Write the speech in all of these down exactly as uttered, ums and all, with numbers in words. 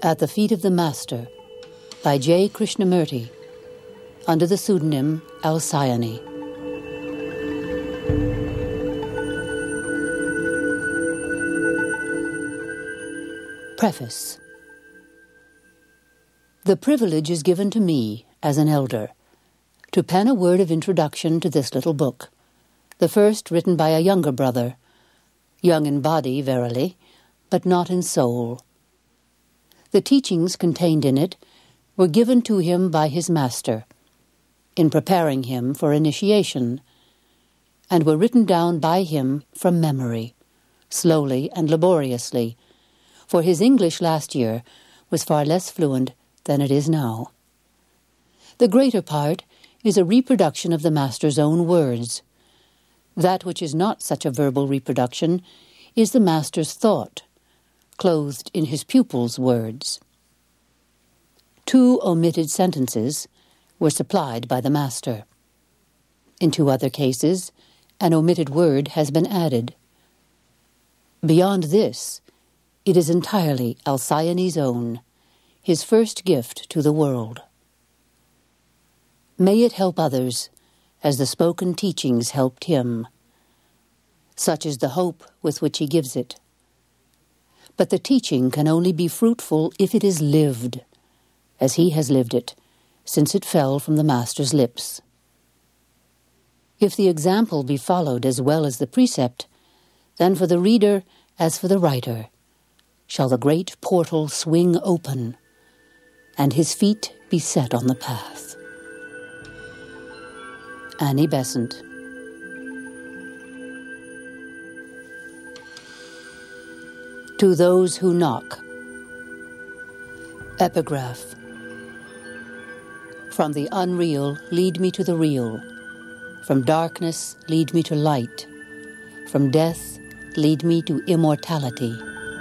At the Feet of the Master by J. Krishnamurti, under the pseudonym Alcyone. Preface. The privilege is given to me, as an elder, to pen a word of introduction to this little book, the first written by a younger brother, young in body, verily, but not in soul. The teachings contained in it were given to him by his master, in preparing him for initiation, and were written down by him from memory, slowly and laboriously, for his English last year was far less fluent than it is now. The greater part is a reproduction of the master's own words. That which is not such a verbal reproduction is the master's thought, clothed in his pupil's words. Two omitted sentences were supplied by the master. In two other cases, an omitted word has been added. Beyond this, it is entirely Alcyone's own, his first gift to the world. May it help others, as the spoken teachings helped him. Such is the hope with which he gives it. But the teaching can only be fruitful if it is lived, as he has lived it, since it fell from the Master's lips. If the example be followed as well as the precept, then for the reader as for the writer shall the great portal swing open, and his feet be set on the path. Annie Besant. To those who knock. Epigraph. From the unreal, lead me to the real. From darkness, lead me to light. From death, lead me to immortality.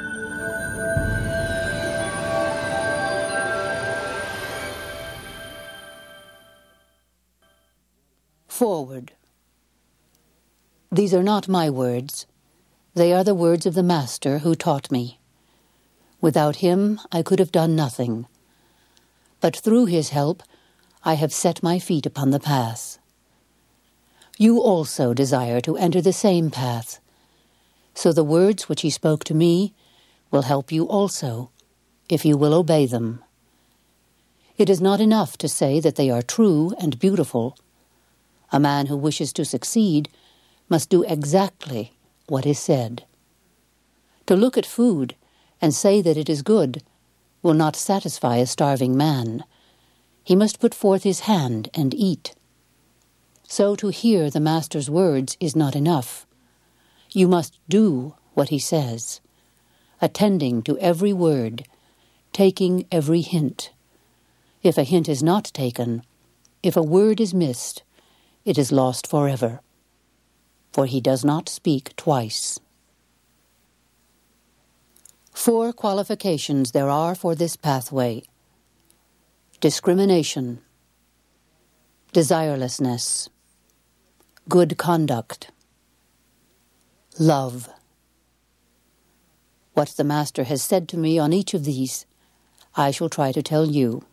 Forward. These are not my words. They are the words of the Master who taught me. Without him, I could have done nothing. But through his help, I have set my feet upon the path. You also desire to enter the same path, so the words which he spoke to me will help you also, if you will obey them. It is not enough to say that they are true and beautiful. A man who wishes to succeed must do exactly what is said. To look at food and say that it is good will not satisfy a starving man. He must put forth his hand and eat. So to hear the Master's words is not enough. You must do what he says, attending to every word, taking every hint. If a hint is not taken, if a word is missed, it is lost forever. For he does not speak twice. Four qualifications there are for this pathway: discrimination, desirelessness, good conduct, love. What the Master has said to me on each of these, I shall try to tell you.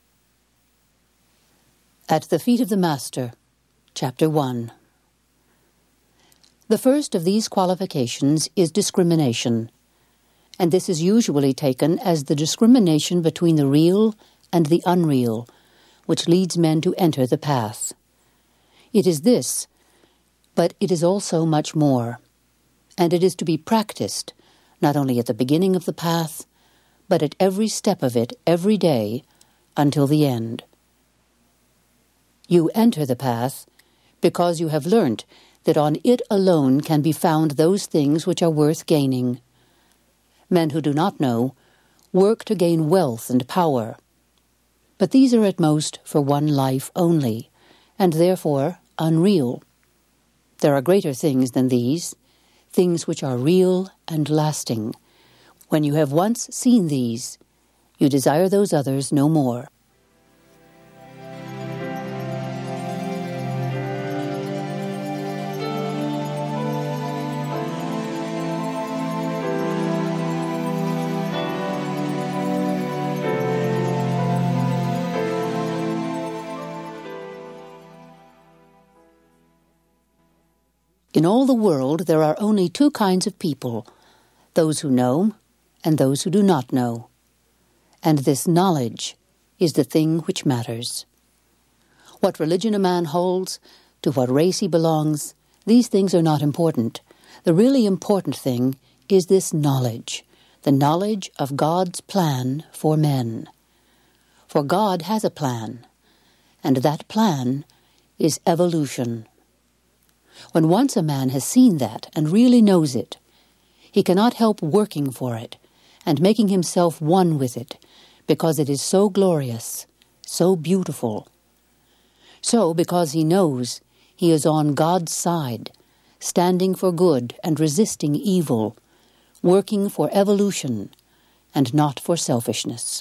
At the Feet of the Master, Chapter one. The first of these qualifications is discrimination, and this is usually taken as the discrimination between the real and the unreal, which leads men to enter the path. It is this, but it is also much more, and it is to be practiced not only at the beginning of the path, but at every step of it every day until the end. You enter the path because you have learnt that on it alone can be found those things which are worth gaining. Men who do not know work to gain wealth and power, but these are at most for one life only, and therefore unreal. There are greater things than these, things which are real and lasting. When you have once seen these, you desire those others no more. In all the world there are only two kinds of people, those who know and those who do not know. And this knowledge is the thing which matters. What religion a man holds, to what race he belongs, these things are not important. The really important thing is this knowledge, the knowledge of God's plan for men. For God has a plan, and that plan is evolution. When once a man has seen that and really knows it, he cannot help working for it and making himself one with it, because it is so glorious, so beautiful. So, because he knows, he is on God's side, standing for good and resisting evil, working for evolution and not for selfishness.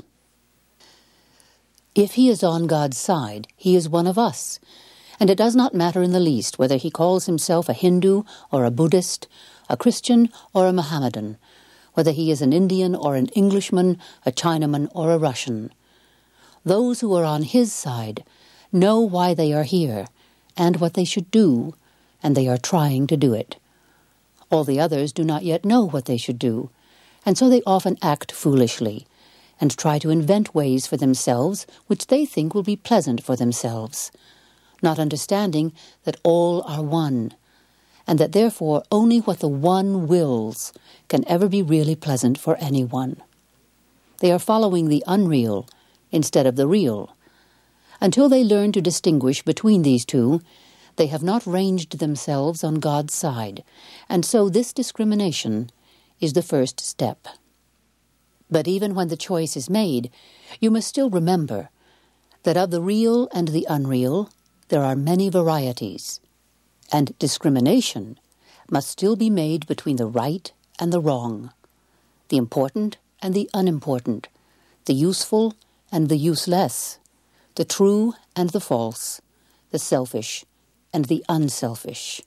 If he is on God's side, he is one of us, and it does not matter in the least whether he calls himself a Hindu or a Buddhist, a Christian or a Mohammedan, whether he is an Indian or an Englishman, a Chinaman or a Russian. Those who are on his side know why they are here and what they should do, and they are trying to do it. All the others do not yet know what they should do, and so they often act foolishly and try to invent ways for themselves which they think will be pleasant for themselves, not understanding that all are one, and that therefore only what the one wills can ever be really pleasant for anyone. They are following the unreal instead of the real. Until they learn to distinguish between these two, they have not ranged themselves on God's side, and so this discrimination is the first step. But even when the choice is made, you must still remember that of the real and the unreal, there are many varieties, and discrimination must still be made between the right and the wrong, the important and the unimportant, the useful and the useless, the true and the false, the selfish and the unselfish.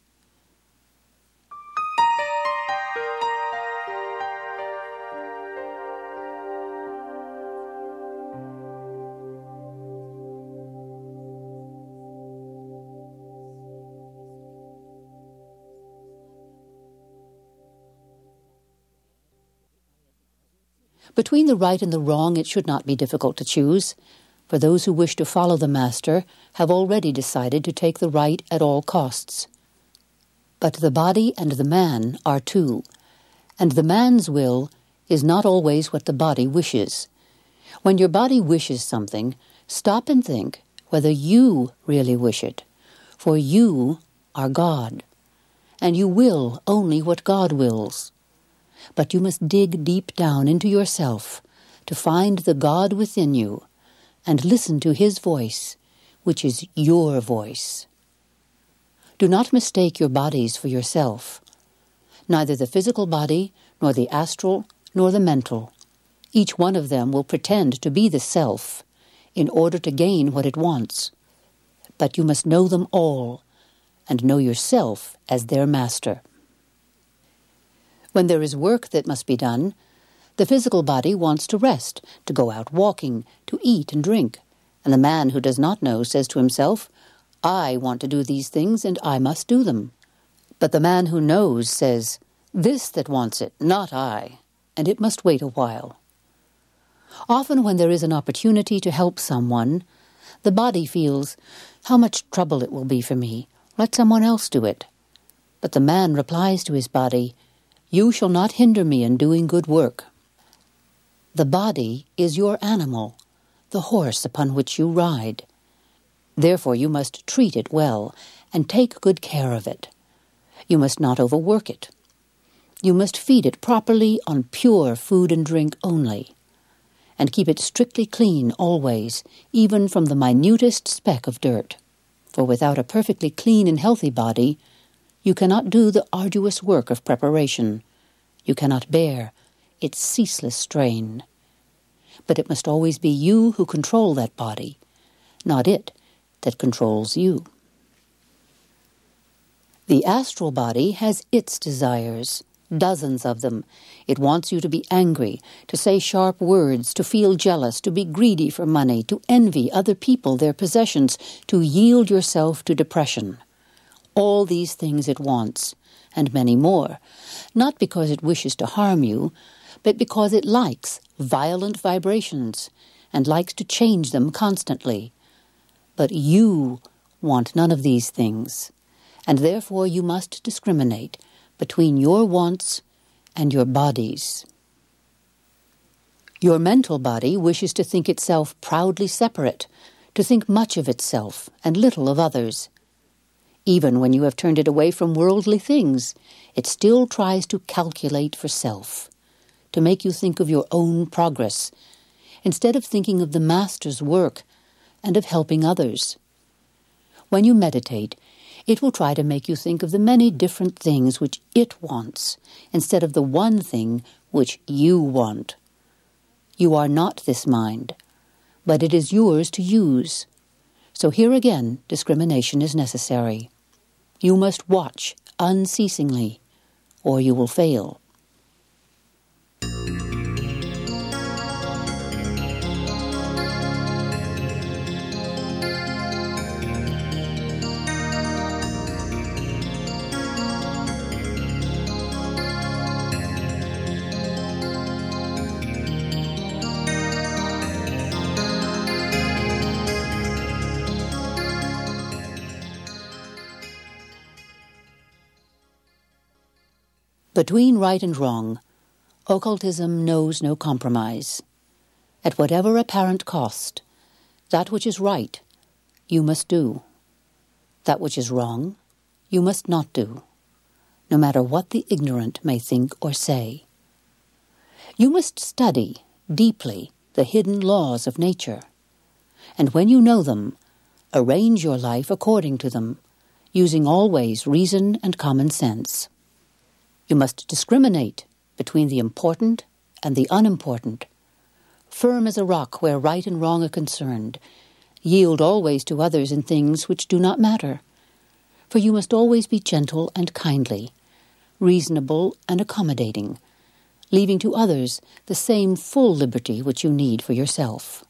Between the right and the wrong it should not be difficult to choose, for those who wish to follow the Master have already decided to take the right at all costs. But the body and the man are two, and the man's will is not always what the body wishes. When your body wishes something, stop and think whether you really wish it, for you are God, and you will only what God wills. But you must dig deep down into yourself to find the God within you and listen to his voice, which is your voice. Do not mistake your bodies for yourself, neither the physical body, nor the astral, nor the mental. Each one of them will pretend to be the self in order to gain what it wants. But you must know them all and know yourself as their master. When there is work that must be done, the physical body wants to rest, to go out walking, to eat and drink, and the man who does not know says to himself, I want to do these things and I must do them. But the man who knows says, this that wants it, not I, and it must wait a while. Often when there is an opportunity to help someone, the body feels, how much trouble it will be for me, let someone else do it. But the man replies to his body, you shall not hinder me in doing good work. The body is your animal, the horse upon which you ride. Therefore you must treat it well and take good care of it. You must not overwork it. You must feed it properly on pure food and drink only, and keep it strictly clean always, even from the minutest speck of dirt. For without a perfectly clean and healthy body, you cannot do the arduous work of preparation. You cannot bear its ceaseless strain. But it must always be you who control that body, not it that controls you. The astral body has its desires, dozens of them. It wants you to be angry, to say sharp words, to feel jealous, to be greedy for money, to envy other people their possessions, to yield yourself to depression. All these things it wants, and many more, not because it wishes to harm you, but because it likes violent vibrations and likes to change them constantly. But you want none of these things, and therefore you must discriminate between your wants and your bodies. Your mental body wishes to think itself proudly separate, to think much of itself and little of others. Even when you have turned it away from worldly things, it still tries to calculate for self, to make you think of your own progress, instead of thinking of the Master's work and of helping others. When you meditate, it will try to make you think of the many different things which it wants, instead of the one thing which you want. You are not this mind, but it is yours to use. So here again, discrimination is necessary. You must watch unceasingly, or you will fail. Between right and wrong, occultism knows no compromise. At whatever apparent cost, that which is right, you must do. That which is wrong, you must not do, no matter what the ignorant may think or say. You must study deeply the hidden laws of nature, and when you know them, arrange your life according to them, using always reason and common sense. You must discriminate between the important and the unimportant. Firm as a rock where right and wrong are concerned, yield always to others in things which do not matter. For you must always be gentle and kindly, reasonable and accommodating, leaving to others the same full liberty which you need for yourself.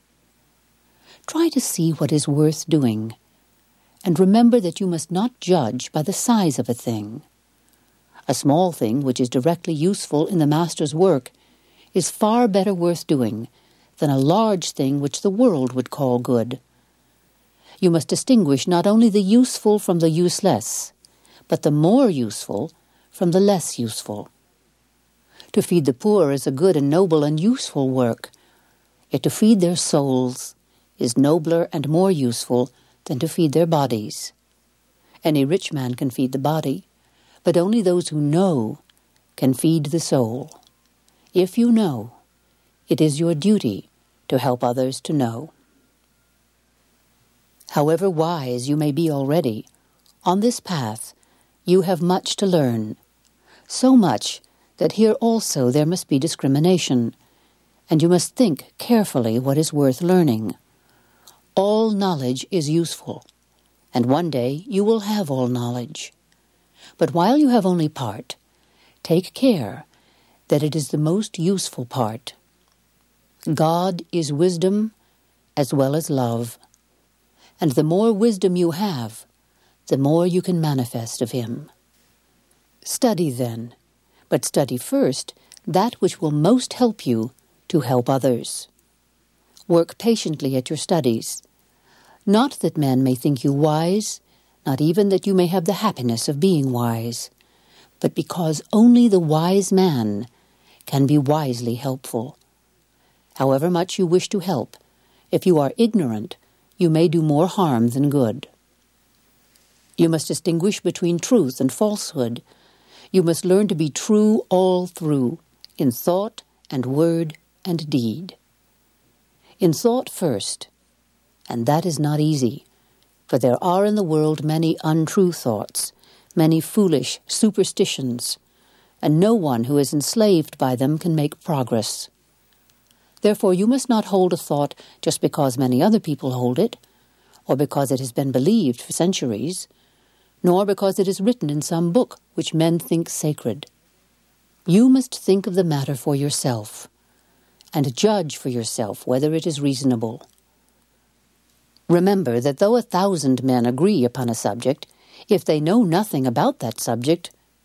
Try to see what is worth doing, and remember that you must not judge by the size of a thing. A small thing which is directly useful in the Master's work is far better worth doing than a large thing which the world would call good. You must distinguish not only the useful from the useless, but the more useful from the less useful. To feed the poor is a good and noble and useful work, yet to feed their souls is nobler and more useful than to feed their bodies. Any rich man can feed the body, but only those who know can feed the soul. If you know, it is your duty to help others to know. However wise you may be already, on this path you have much to learn, so much that here also there must be discrimination, and you must think carefully what is worth learning. All knowledge is useful, and one day you will have all knowledge. But while you have only part, take care that it is the most useful part. God is wisdom as well as love, and the more wisdom you have, the more you can manifest of him. Study then, but study first that which will most help you to help others. Work patiently at your studies, not that men may think you wise, not even that you may have the happiness of being wise, but because only the wise man can be wisely helpful. However much you wish to help, if you are ignorant, you may do more harm than good. You must distinguish between truth and falsehood. You must learn to be true all through, in thought and word and deed. In thought first, and that is not easy, for there are in the world many untrue thoughts, many foolish superstitions, and no one who is enslaved by them can make progress. Therefore you must not hold a thought just because many other people hold it, or because it has been believed for centuries, nor because it is written in some book which men think sacred. You must think of the matter for yourself, and judge for yourself whether it is reasonable. Remember that though a thousand men agree upon a subject, if they know nothing about that subject,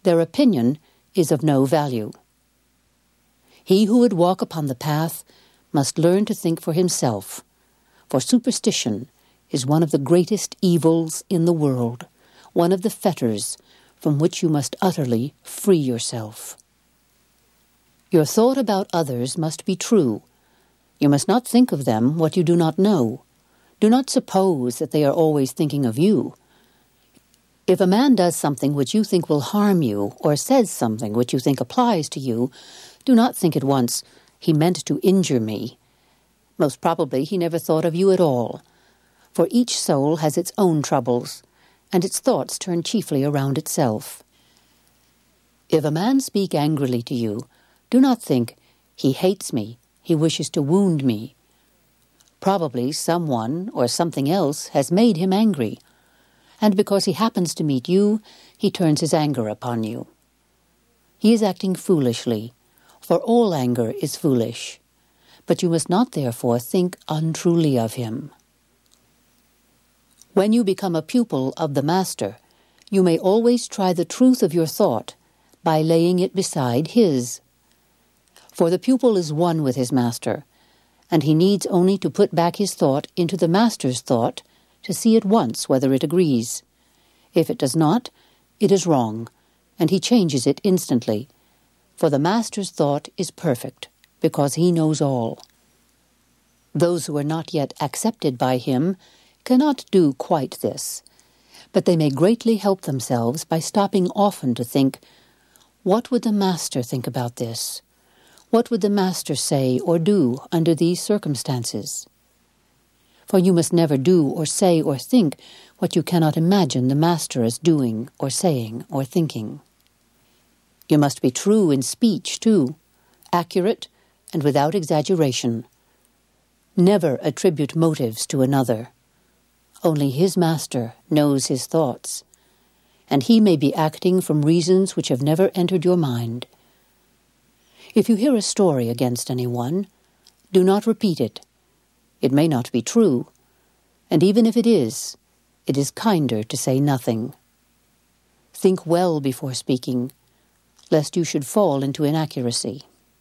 Their opinion is of no value. He who would walk upon the path must learn to think for himself, for superstition is one of the greatest evils in the world, one of the fetters from which you must utterly free yourself. Your thought about others must be true. You must not think of them what you do not know. Do not suppose that they are always thinking of you. If a man does something which you think will harm you, or says something which you think applies to you, do not think at once, "He meant to injure me." Most probably he never thought of you at all, for each soul has its own troubles, and its thoughts turn chiefly around itself. If a man speak angrily to you, do not think, "He hates me, he wishes to wound me." Probably someone or something else has made him angry, and because he happens to meet you, he turns his anger upon you. He is acting foolishly, for all anger is foolish, but you must not therefore think untruly of him. When you become a pupil of the Master, you may always try the truth of your thought by laying it beside his. For the pupil is one with his Master, and he needs only to put back his thought into the Master's thought to see at once whether it agrees. If it does not, it is wrong, and he changes it instantly, for the Master's thought is perfect, because he knows all. Those who are not yet accepted by him cannot do quite this, but they may greatly help themselves by stopping often to think, "What would the Master think about this? What would the Master say or do under these circumstances?" For you must never do or say or think what you cannot imagine the Master as doing or saying or thinking. You must be true in speech, too, accurate and without exaggeration. Never attribute motives to another. Only his Master knows his thoughts, and he may be acting from reasons which have never entered your mind. If you hear a story against anyone, do not repeat it. It may not be true, and even if it is, it is kinder to say nothing. Think well before speaking, lest you should fall into inaccuracy.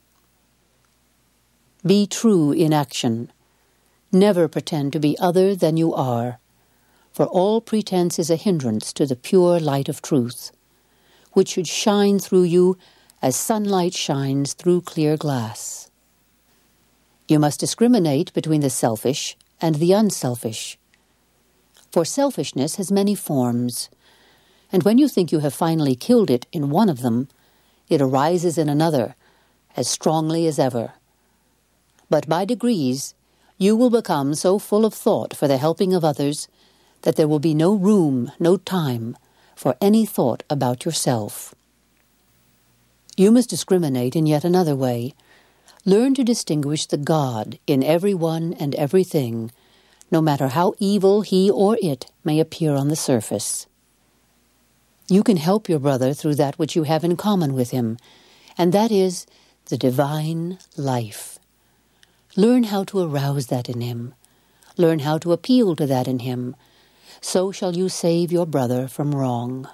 Be true in action. Never pretend to be other than you are, for all pretense is a hindrance to the pure light of truth, which should shine through you as sunlight shines through clear glass. You must discriminate between the selfish and the unselfish, for selfishness has many forms, and when you think you have finally killed it in one of them, it arises in another, as strongly as ever. But by degrees, you will become so full of thought for the helping of others that there will be no room, no time, for any thought about yourself. You must discriminate in yet another way. Learn to distinguish the God in everyone and everything, no matter how evil he or it may appear on the surface. You can help your brother through that which you have in common with him, and that is the divine life. Learn how to arouse that in him. Learn how to appeal to that in him. So shall you save your brother from wrong.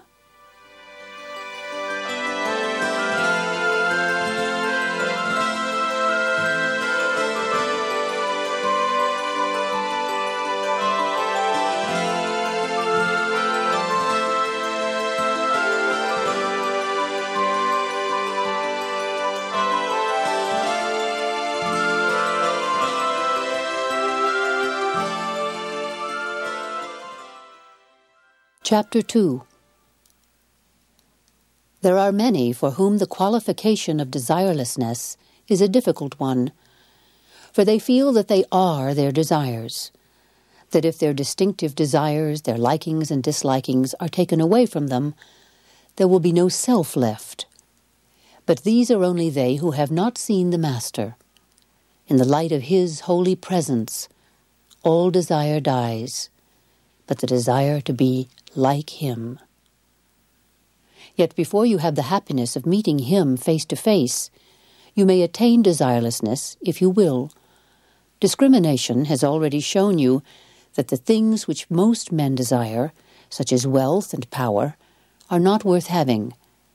Chapter two. There are many for whom the qualification of desirelessness is a difficult one, for they feel that they are their desires, that if their distinctive desires, their likings and dislikings are taken away from them, there will be no self left. But these are only they who have not seen the Master. In the light of his holy presence, all desire dies, but the desire to be like him. Yet before you have the happiness of meeting him face to face, you may attain desirelessness if you will. Discrimination has already shown you that the things which most men desire, such as wealth and power, are not worth having.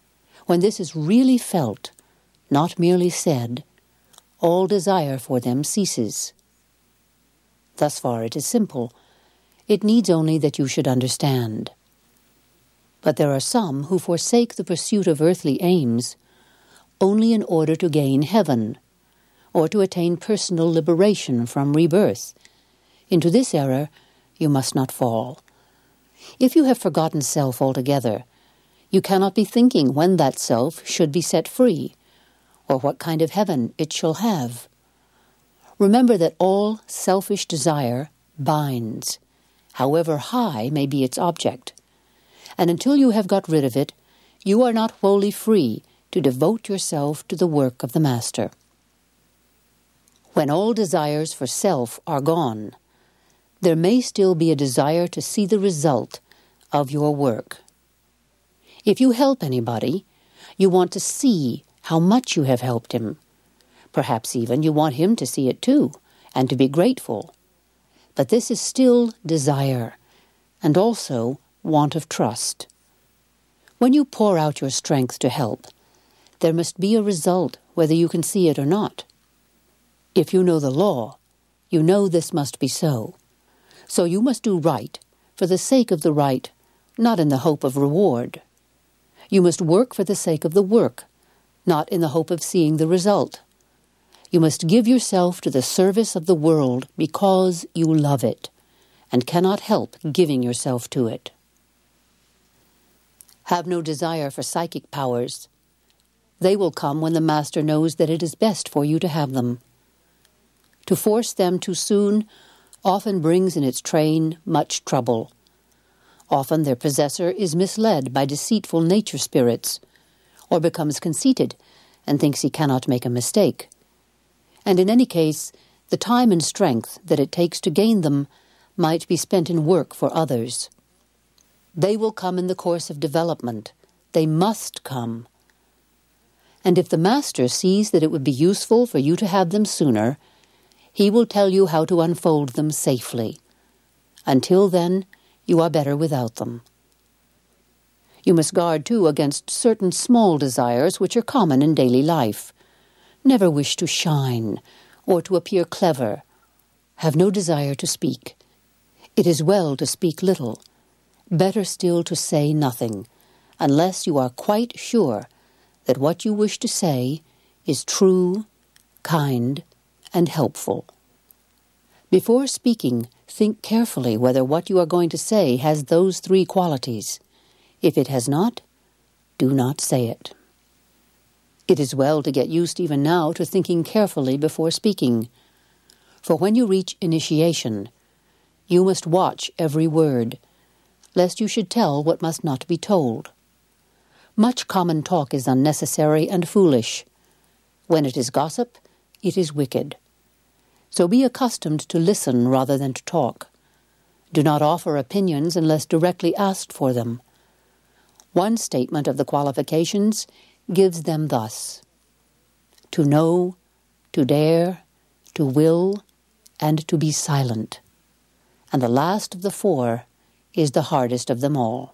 When this is really felt, not merely said, all desire for them ceases. Thus far it is simple. It needs only that you should understand. But there are some who forsake the pursuit of earthly aims only in order to gain heaven, or to attain personal liberation from rebirth. Into this error you must not fall. If you have forgotten self altogether, you cannot be thinking when that self should be set free, or what kind of heaven it shall have. Remember that all selfish desire binds, however high may be its object, and until you have got rid of it, you are not wholly free to devote yourself to the work of the Master. When all desires for self are gone, there may still be a desire to see the result of your work. If you help anybody, you want to see how much you have helped him. Perhaps even you want him to see it too, and to be grateful. But this is still desire, and also want of trust. When you pour out your strength to help, there must be a result whether you can see it or not. If you know the law, you know this must be so. So you must do right for the sake of the right, not in the hope of reward. You must work for the sake of the work, not in the hope of seeing the result. You must give yourself to the service of the world because you love it, and cannot help giving yourself to it. Have no desire for psychic powers. They will come when the Master knows that it is best for you to have them. To force them too soon often brings in its train much trouble. Often their possessor is misled by deceitful nature spirits, or becomes conceited and thinks he cannot make a mistake. And in any case, the time and strength that it takes to gain them might be spent in work for others. They will come in the course of development. They must come. And if the Master sees that it would be useful for you to have them sooner, he will tell you how to unfold them safely. Until then, you are better without them. You must guard, too, against certain small desires which are common in daily life. Never wish to shine or to appear clever. Have no desire to speak. It is well to speak little. Better still to say nothing, unless you are quite sure that what you wish to say is true, kind, and helpful. Before speaking, think carefully whether what you are going to say has those three qualities. If it has not, do not say it. It is well to get used even now to thinking carefully before speaking. For when you reach initiation, you must watch every word, lest you should tell what must not be told. Much common talk is unnecessary and foolish. When it is gossip, it is wicked. So be accustomed to listen rather than to talk. Do not offer opinions unless directly asked for them. One statement of the qualifications gives them thus: to know, to dare, to will, and to be silent. And the last of the four is the hardest of them all.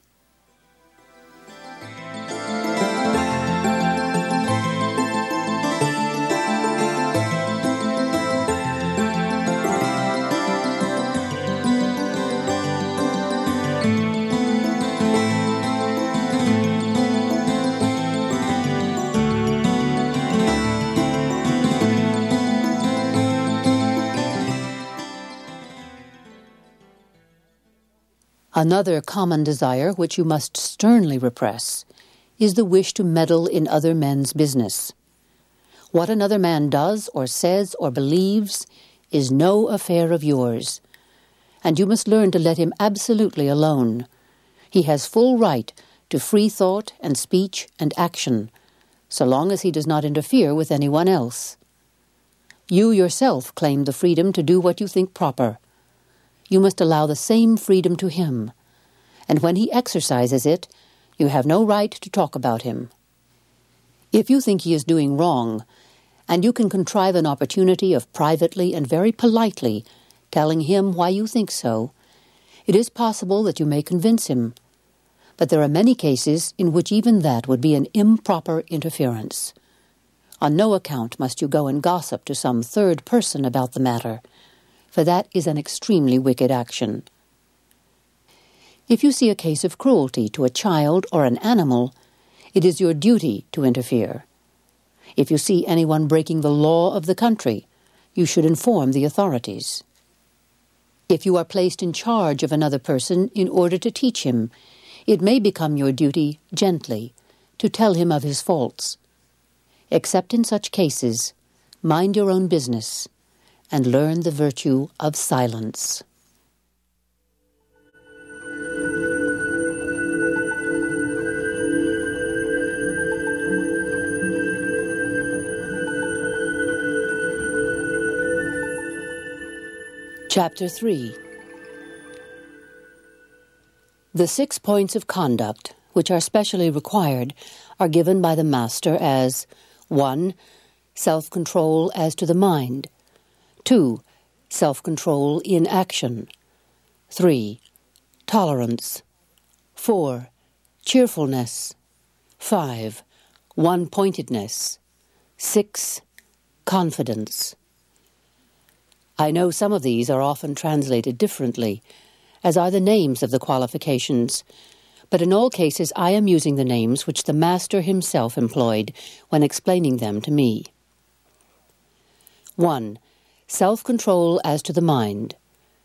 Another common desire which you must sternly repress is the wish to meddle in other men's business. What another man does or says or believes is no affair of yours, and you must learn to let him absolutely alone. He has full right to free thought and speech and action, so long as he does not interfere with anyone else. You yourself claim the freedom to do what you think proper. You must allow the same freedom to him, and when he exercises it, you have no right to talk about him. If you think he is doing wrong, and you can contrive an opportunity of privately and very politely telling him why you think so, it is possible that you may convince him. But there are many cases in which even that would be an improper interference. On no account must you go and gossip to some third person about the matter, for that is an extremely wicked action. If you see a case of cruelty to a child or an animal, it is your duty to interfere. If you see anyone breaking the law of the country, you should inform the authorities. If you are placed in charge of another person in order to teach him, it may become your duty, gently, to tell him of his faults. Except in such cases, mind your own business and learn the virtue of silence. Chapter three. The six points of conduct, which are specially required, are given by the Master as one. Self-control as to the mind. two. Self-control in action. three. Tolerance. four. Cheerfulness. five. One-pointedness. six. Confidence. I know some of these are often translated differently, as are the names of the qualifications, but in all cases I am using the names which the Master himself employed when explaining them to me. one. Self-control as to the mind.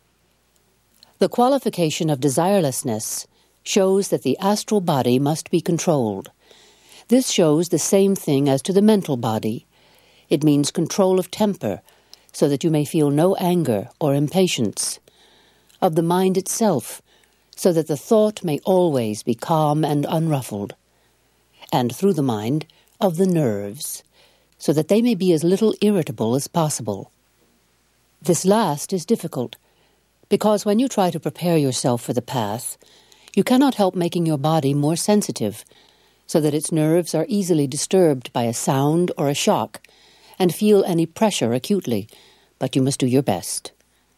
The qualification of desirelessness shows that the astral body must be controlled. This shows the same thing as to the mental body. It means control of temper, so that you may feel no anger or impatience, of the mind itself, so that the thought may always be calm and unruffled, and through the mind, of the nerves, so that they may be as little irritable as possible. This last is difficult, because when you try to prepare yourself for the path, you cannot help making your body more sensitive, so that its nerves are easily disturbed by a sound or a shock, and feel any pressure acutely, but you must do your best.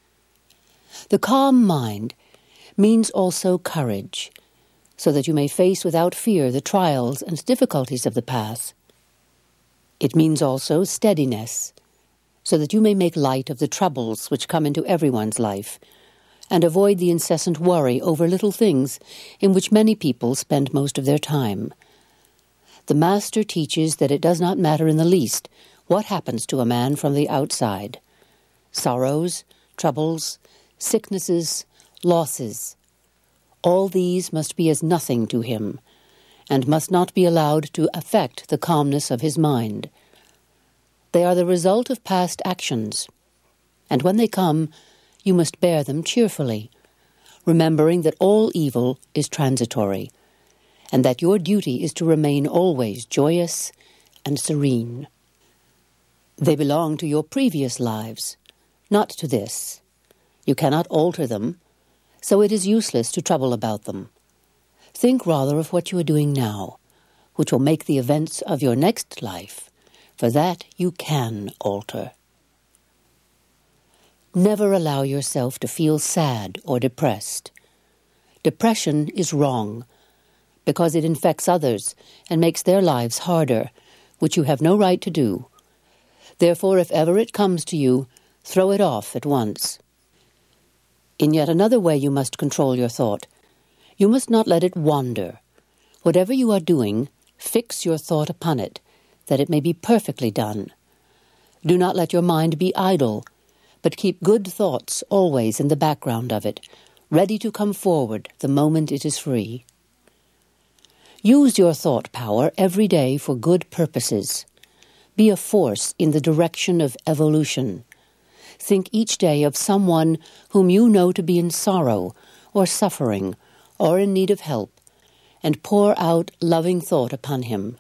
The calm mind means also courage, so that you may face without fear the trials and difficulties of the path. It means also steadiness, so that you may make light of the troubles which come into everyone's life, and avoid the incessant worry over little things in which many people spend most of their time. The Master teaches that it does not matter in the least what happens to a man from the outside. Sorrows, troubles, sicknesses, losses, all these must be as nothing to him, and must not be allowed to affect the calmness of his mind. They are the result of past actions, and when they come, you must bear them cheerfully, remembering that all evil is transitory, and that your duty is to remain always joyous and serene. They belong to your previous lives, not to this. You cannot alter them, so it is useless to trouble about them. Think rather of what you are doing now, which will make the events of your next life, for that you can alter. Never allow yourself to feel sad or depressed. Depression is wrong, because it infects others and makes their lives harder, which you have no right to do. Therefore, if ever it comes to you, throw it off at once. In yet another way you must control your thought. You must not let it wander. Whatever you are doing, fix your thought upon it, that it may be perfectly done. Do not let your mind be idle, but keep good thoughts always in the background of it, ready to come forward the moment it is free. Use your thought power every day for good purposes. Be a force in the direction of evolution. Think each day of someone whom you know to be in sorrow or suffering or in need of help, and pour out loving thought upon him.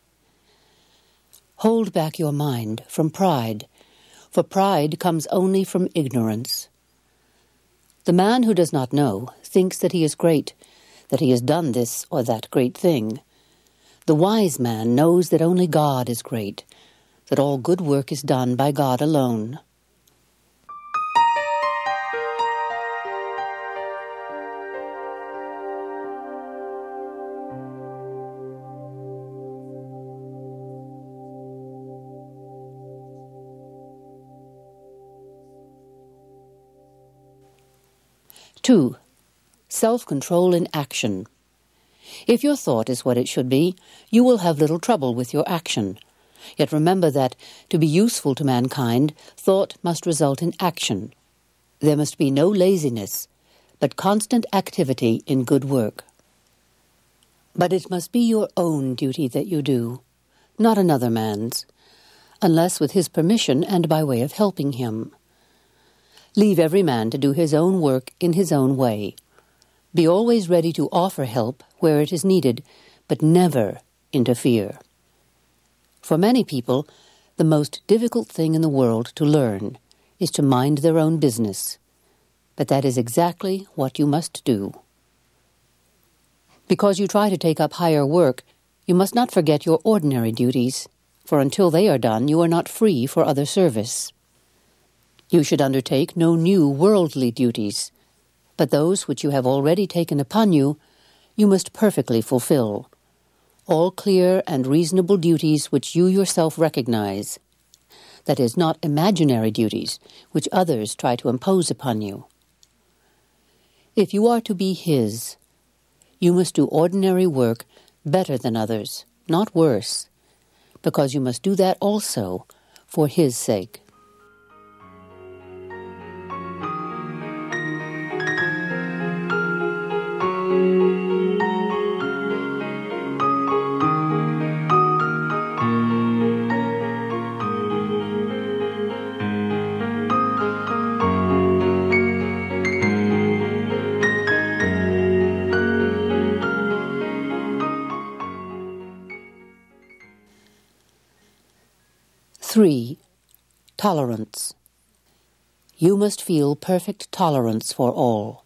Hold back your mind from pride, for pride comes only from ignorance. The man who does not know thinks that he is great, that he has done this or that great thing. The wise man knows that only God is great, that all good work is done by God alone. Two, self-control in action. If your thought is what it should be, you will have little trouble with your action. Yet remember that, to be useful to mankind, thought must result in action. There must be no laziness, but constant activity in good work. But it must be your own duty that you do, not another man's, unless with his permission and by way of helping him. Leave every man to do his own work in his own way. Be always ready to offer help where it is needed, but never interfere. For many people, the most difficult thing in the world to learn is to mind their own business. But that is exactly what you must do. Because you try to take up higher work, you must not forget your ordinary duties, for until they are done, you are not free for other service. You should undertake no new worldly duties, but those which you have already taken upon you, you must perfectly fulfill. All clear and reasonable duties which you yourself recognize. That is, not imaginary duties which others try to impose upon you. If you are to be his, you must do ordinary work better than others, not worse, because you must do that also for his sake. Three, tolerance. You must feel perfect tolerance for all,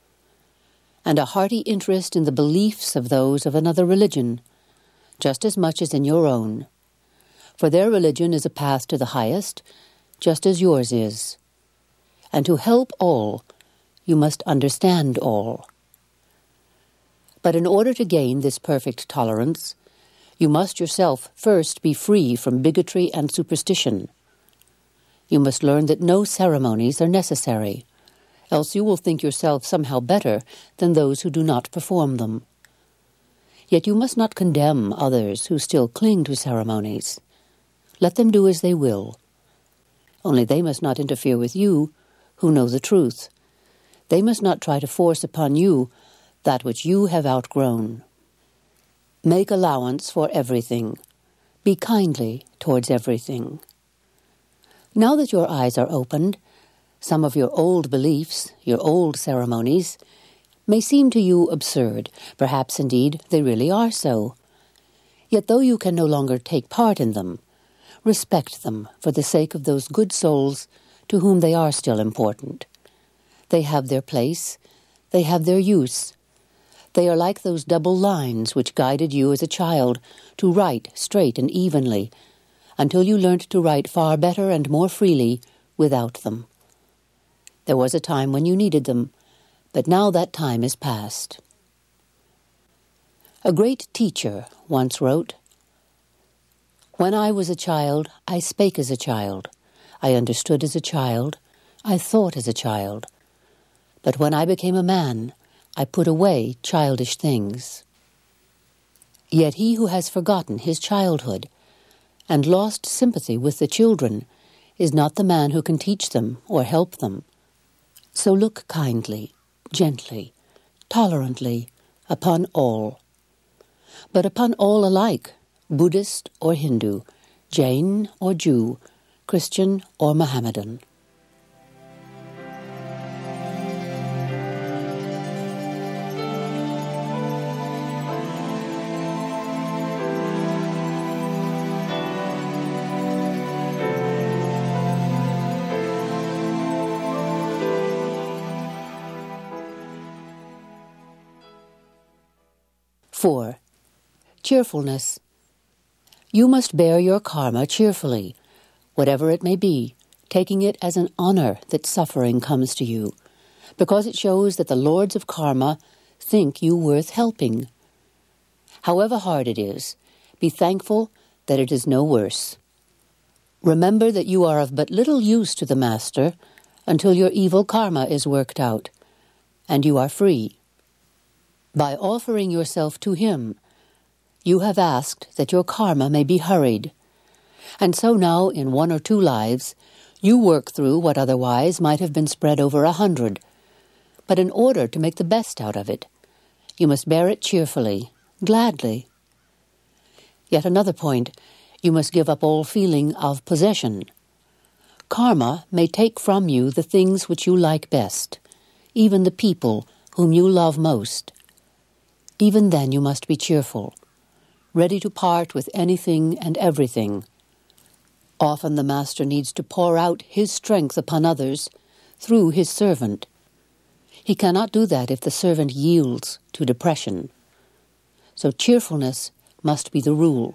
and a hearty interest in the beliefs of those of another religion, just as much as in your own, for their religion is a path to the highest, just as yours is. And to help all, you must understand all. But in order to gain this perfect tolerance, you must yourself first be free from bigotry and superstition. You must learn that no ceremonies are necessary, else you will think yourself somehow better than those who do not perform them. Yet you must not condemn others who still cling to ceremonies. Let them do as they will. Only they must not interfere with you, who know the truth. They must not try to force upon you that which you have outgrown. Make allowance for everything. Be kindly towards everything. Now that your eyes are opened, some of your old beliefs, your old ceremonies, may seem to you absurd. Perhaps, indeed, they really are so. Yet though you can no longer take part in them, respect them for the sake of those good souls to whom they are still important. They have their place, they have their use. They are like those double lines which guided you as a child to write straight and evenly, until you learnt to write far better and more freely without them. There was a time when you needed them, but now that time is past. A great teacher once wrote, "When I was a child, I spake as a child. I understood as a child. I thought as a child. But when I became a man, I put away childish things." Yet he who has forgotten his childhood and lost sympathy with the children is not the man who can teach them or help them. So look kindly, gently, tolerantly upon all. But upon all alike, Buddhist or Hindu, Jain or Jew, Christian or Mohammedan. Four, cheerfulness. You must bear your karma cheerfully, whatever it may be, taking it as an honor that suffering comes to you, because it shows that the lords of karma think you worth helping. However hard it is, be thankful that it is no worse. Remember that you are of but little use to the Master until your evil karma is worked out, and you are free. By offering yourself to him, you have asked that your karma may be hurried. And so now, in one or two lives, you work through what otherwise might have been spread over a hundred. But in order to make the best out of it, you must bear it cheerfully, gladly. Yet another point, you must give up all feeling of possession. Karma may take from you the things which you like best, even the people whom you love most. Even then you must be cheerful, ready to part with anything and everything. Often the master needs to pour out his strength upon others through his servant. He cannot do that if the servant yields to depression. So cheerfulness must be the rule.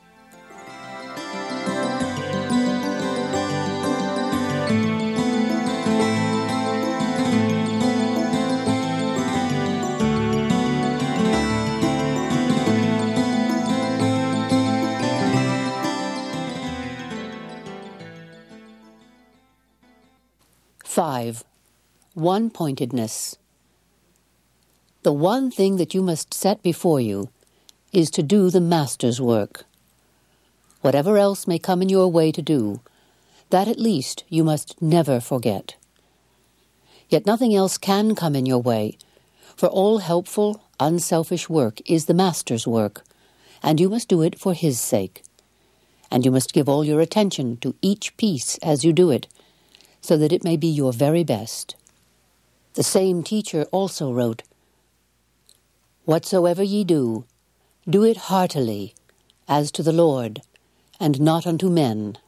Five. One-pointedness. The one thing that you must set before you is to do the Master's work. Whatever else may come in your way to do, that at least you must never forget. Yet nothing else can come in your way, for all helpful, unselfish work is the Master's work, and you must do it for his sake. And you must give all your attention to each piece as you do it, so that it may be your very best. The same teacher also wrote, "Whatsoever ye do, do it heartily, as to the Lord, and not unto men."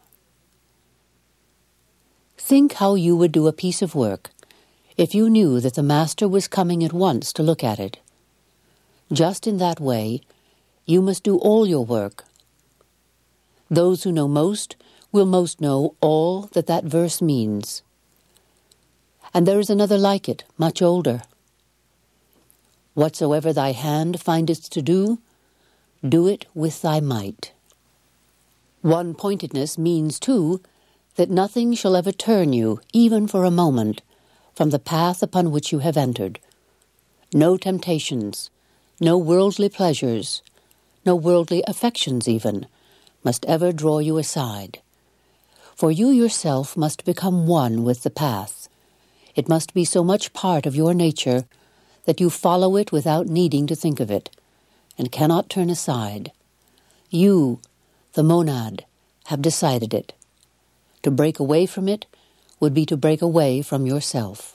Think how you would do a piece of work if you knew that the Master was coming at once to look at it. Just in that way, you must do all your work. Those who know most will most know all that that verse means. And there is another like it, much older. Whatsoever thy hand findeth to do, do it with thy might. One-pointedness means, too, that nothing shall ever turn you, even for a moment, from the path upon which you have entered. No temptations, no worldly pleasures, no worldly affections even, must ever draw you aside. For you yourself must become one with the path. It must be so much part of your nature that you follow it without needing to think of it, and cannot turn aside. You, the monad, have decided it. To break away from it would be to break away from yourself.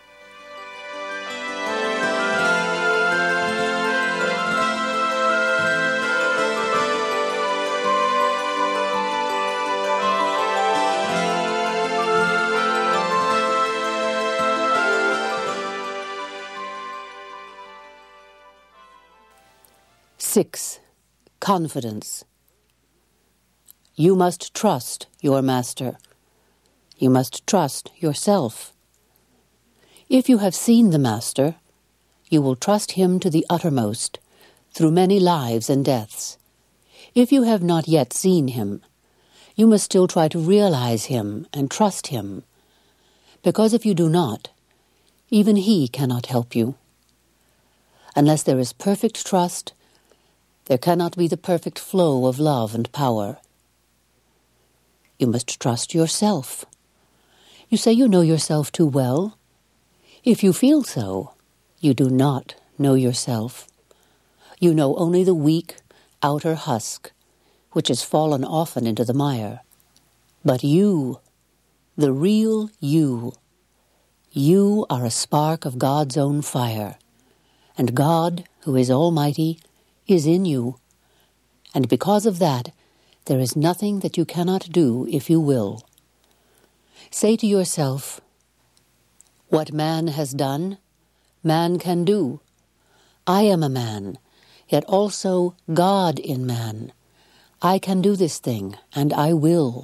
Six. Confidence. You must trust your Master. You must trust yourself. If you have seen the Master, you will trust him to the uttermost, through many lives and deaths. If you have not yet seen him, you must still try to realize him and trust him, because if you do not, even he cannot help you. Unless there is perfect trust, there cannot be the perfect flow of love and power. You must trust yourself. You say you know yourself too well. If you feel so, you do not know yourself. You know only the weak, outer husk, which has fallen often into the mire. But you, the real you, you are a spark of God's own fire, and God, who is almighty, is in you, and because of that, there is nothing that you cannot do if you will. Say to yourself, "What man has done, man can do. I am a man, yet also God in man. I can do this thing, and I will."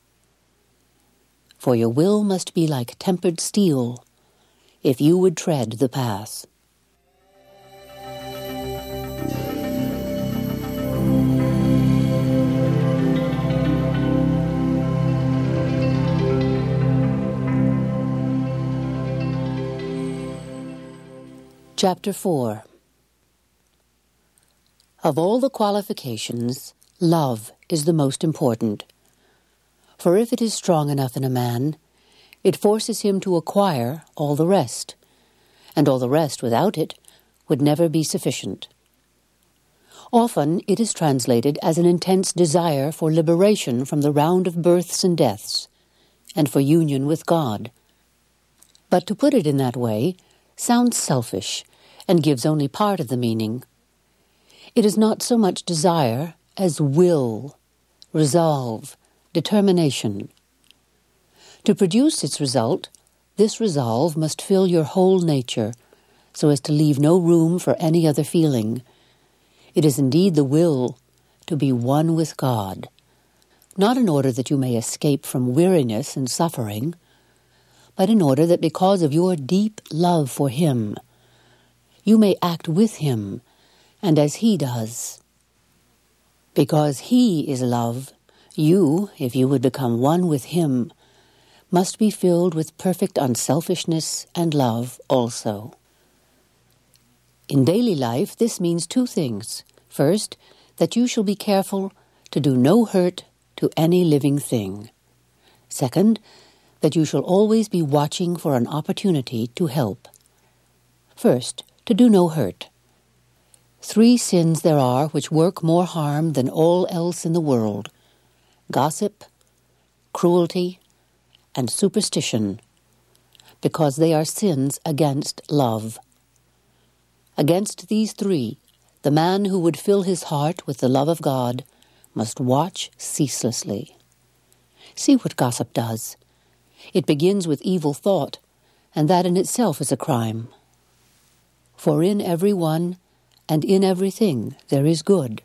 For your will must be like tempered steel, if you would tread the path. Chapter four. Of all the qualifications, love is the most important. For if it is strong enough in a man, it forces him to acquire all the rest, and all the rest without it would never be sufficient. Often it is translated as an intense desire for liberation from the round of births and deaths, and for union with God. But to put it in that way sounds selfish and gives only part of the meaning. It is not so much desire as will, resolve, determination. To produce its result, this resolve must fill your whole nature, so as to leave no room for any other feeling. It is indeed the will to be one with God, not in order that you may escape from weariness and suffering, but in order that because of your deep love for Him, you may act with Him and as He does. Because He is love, you, if you would become one with Him, must be filled with perfect unselfishness and love also. In daily life, this means two things. First, that you shall be careful to do no hurt to any living thing. Second, that you shall always be watching for an opportunity to help. First, to do no hurt. Three sins there are which work more harm than all else in the world: gossip, cruelty, and superstition, because they are sins against love. Against these three, the man who would fill his heart with the love of God must watch ceaselessly. See what gossip does. It begins with evil thought, and that in itself is a crime. For in every one and in everything there is good.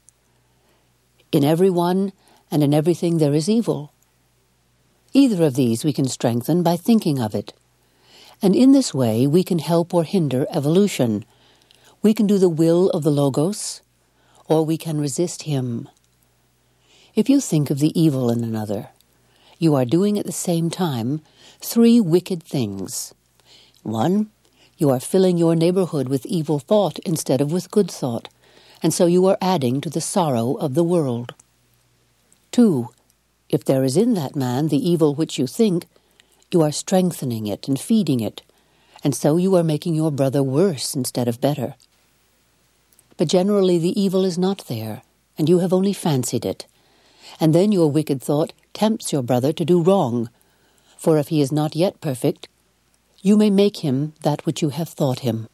In every one and in everything there is evil. Either of these we can strengthen by thinking of it, and in this way we can help or hinder evolution. We can do the will of the Logos, or we can resist him. If you think of the evil in another, you are doing at the same time three wicked things. One, you are filling your neighborhood with evil thought instead of with good thought, and so you are adding to the sorrow of the world. Two, if there is in that man the evil which you think, you are strengthening it and feeding it, and so you are making your brother worse instead of better. But generally the evil is not there, and you have only fancied it, and then your wicked thought tempts your brother to do wrong, for if he is not yet perfect, you may make him that which you have thought him.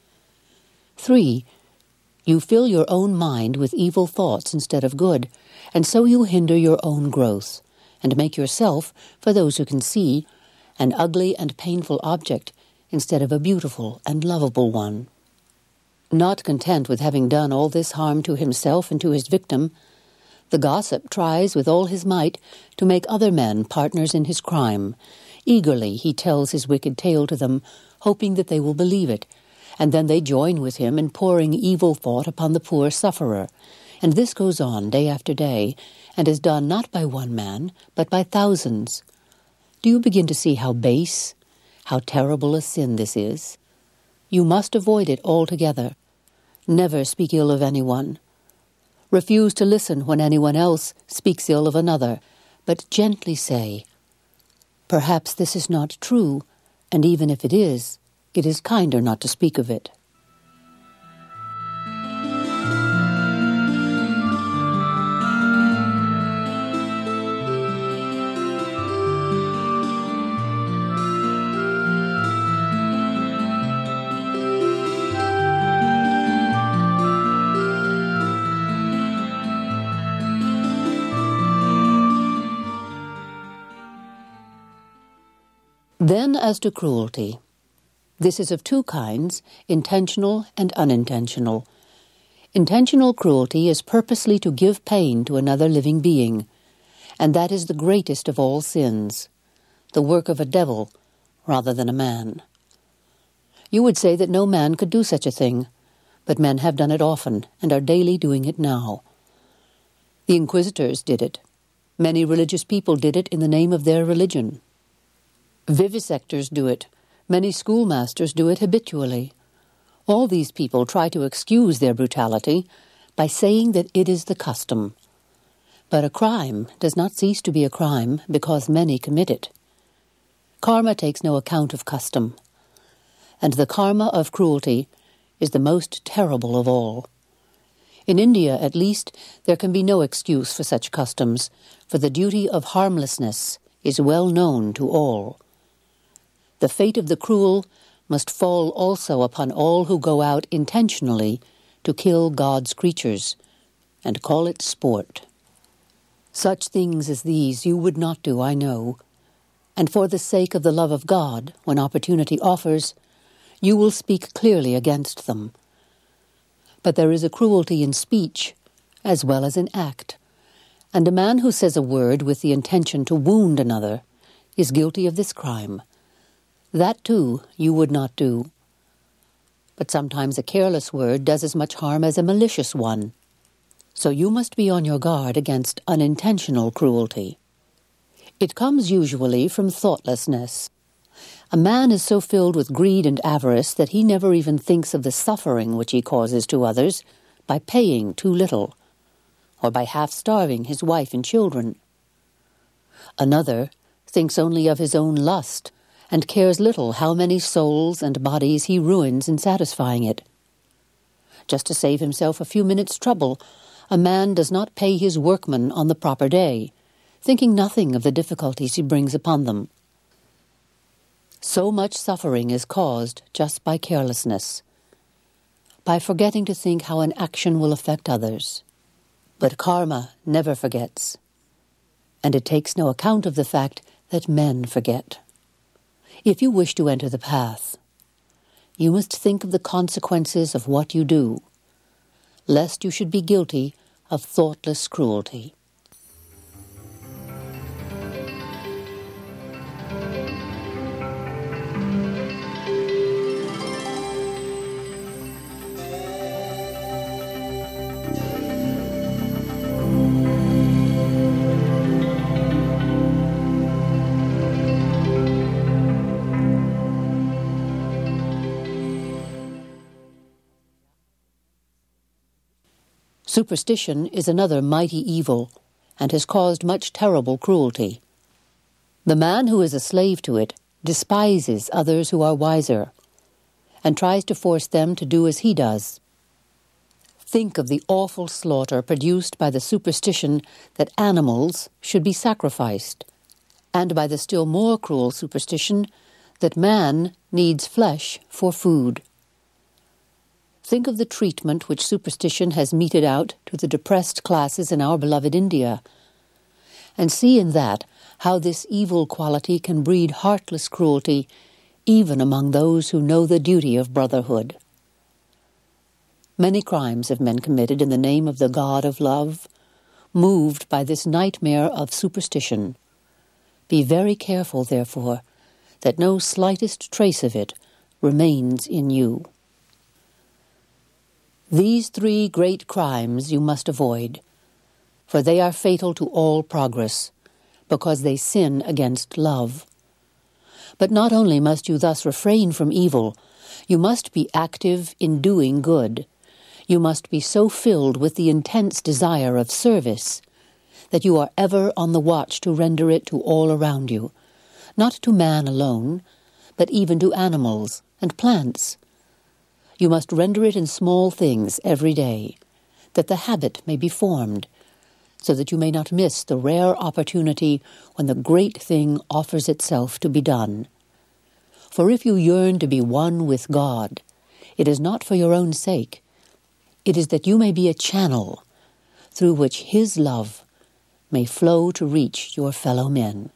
Three, you fill your own mind with evil thoughts instead of good, and so you hinder your own growth, and make yourself, for those who can see, an ugly and painful object instead of a beautiful and lovable one. Not content with having done all this harm to himself and to his victim, the gossip tries with all his might to make other men partners in his crime. Eagerly he tells his wicked tale to them, hoping that they will believe it, and then they join with him in pouring evil thought upon the poor sufferer. And this goes on day after day, and is done not by one man, but by thousands. Do you begin to see how base, how terrible a sin this is? You must avoid it altogether. Never speak ill of anyone. Refuse to listen when anyone else speaks ill of another, but gently say, "Perhaps this is not true, and even if it is, it is kinder not to speak of it." Then as to cruelty. This is of two kinds, intentional and unintentional. Intentional cruelty is purposely to give pain to another living being, and that is the greatest of all sins, the work of a devil rather than a man. You would say that no man could do such a thing, but men have done it often and are daily doing it now. The inquisitors did it. Many religious people did it in the name of their religion. Vivisectors do it. Many schoolmasters do it habitually. All these people try to excuse their brutality by saying that it is the custom. But a crime does not cease to be a crime because many commit it. Karma takes no account of custom, and the karma of cruelty is the most terrible of all. In India, at least, there can be no excuse for such customs, for the duty of harmlessness is well known to all. The fate of the cruel must fall also upon all who go out intentionally to kill God's creatures and call it sport. Such things as these you would not do, I know, and for the sake of the love of God, when opportunity offers, you will speak clearly against them. But there is a cruelty in speech as well as in act, and a man who says a word with the intention to wound another is guilty of this crime. That, too, you would not do. But sometimes a careless word does as much harm as a malicious one. So you must be on your guard against unintentional cruelty. It comes usually from thoughtlessness. A man is so filled with greed and avarice that he never even thinks of the suffering which he causes to others by paying too little, or by half-starving his wife and children. Another thinks only of his own lust, and cares little how many souls and bodies he ruins in satisfying it. Just to save himself a few minutes' trouble, a man does not pay his workmen on the proper day, thinking nothing of the difficulties he brings upon them. So much suffering is caused just by carelessness, by forgetting to think how an action will affect others. But karma never forgets, and it takes no account of the fact that men forget. If you wish to enter the path, you must think of the consequences of what you do, lest you should be guilty of thoughtless cruelty. Superstition is another mighty evil, and has caused much terrible cruelty. The man who is a slave to it despises others who are wiser, and tries to force them to do as he does. Think of the awful slaughter produced by the superstition that animals should be sacrificed, and by the still more cruel superstition that man needs flesh for food. Think of the treatment which superstition has meted out to the depressed classes in our beloved India, and see in that how this evil quality can breed heartless cruelty even among those who know the duty of brotherhood. Many crimes have men committed in the name of the God of love, moved by this nightmare of superstition. Be very careful, therefore, that no slightest trace of it remains in you. These three great crimes you must avoid, for they are fatal to all progress, because they sin against love. But not only must you thus refrain from evil, you must be active in doing good. You must be so filled with the intense desire of service that you are ever on the watch to render it to all around you, not to man alone, but even to animals and plants. You must render it in small things every day, that the habit may be formed, so that you may not miss the rare opportunity when the great thing offers itself to be done. For if you yearn to be one with God, it is not for your own sake. It is that you may be a channel through which His love may flow to reach your fellow men.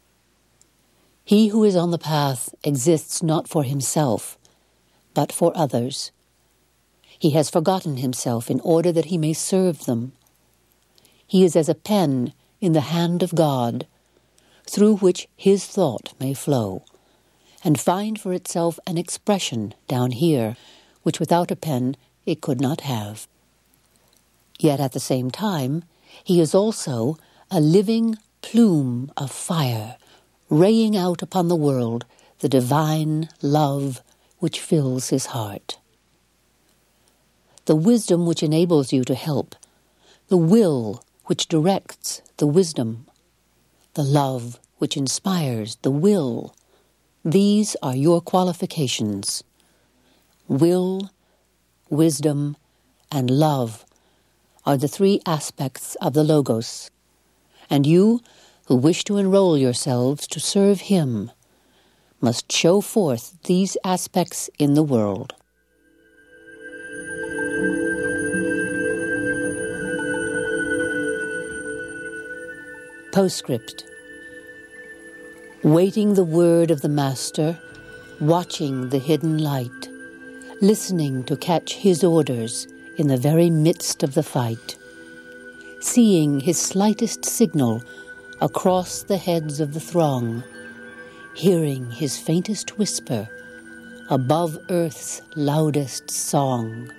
He who is on the path exists not for himself, but for others. He has forgotten himself in order that he may serve them. He is as a pen in the hand of God, through which His thought may flow, and find for itself an expression down here, which without a pen it could not have. Yet at the same time, he is also a living plume of fire, raying out upon the world the divine love which fills his heart. the wisdom which enables you to help, the will which directs the wisdom, the love which inspires the will. These are your qualifications. Will, wisdom, and love are the three aspects of the Logos, and you who wish to enroll yourselves to serve him must show forth these aspects in the world. Postscript. Waiting the word of the Master, watching the hidden light, listening to catch his orders in the very midst of the fight, seeing his slightest signal across the heads of the throng, hearing his faintest whisper above earth's loudest song.